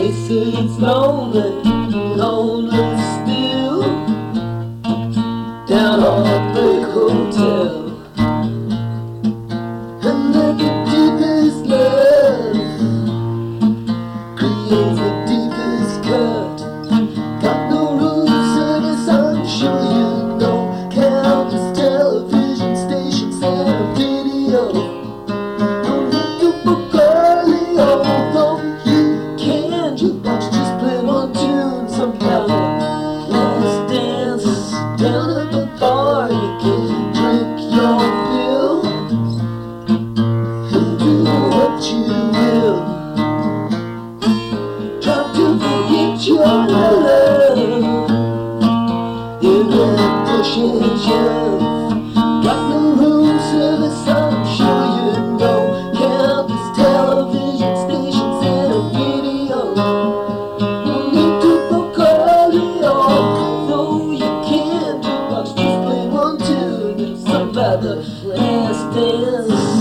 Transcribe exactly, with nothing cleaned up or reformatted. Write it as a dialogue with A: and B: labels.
A: They say it's lonely, lonely still, down Heartbreak Hotel. And that the deepest love creates the deepest cut. Got no room service, I'm sure you know. Countless television stations and a video. Don't need to book early, although you can. Jukebox just play one tune somehow. Last dance down at the bar, you can drink your fill and do what you will. Try to forget your love in that push and shove. Got no room service, I'm sure you know. Countless television stations and a video. No need to book early, although you can. Jukebox just play one tune and some about the last dance.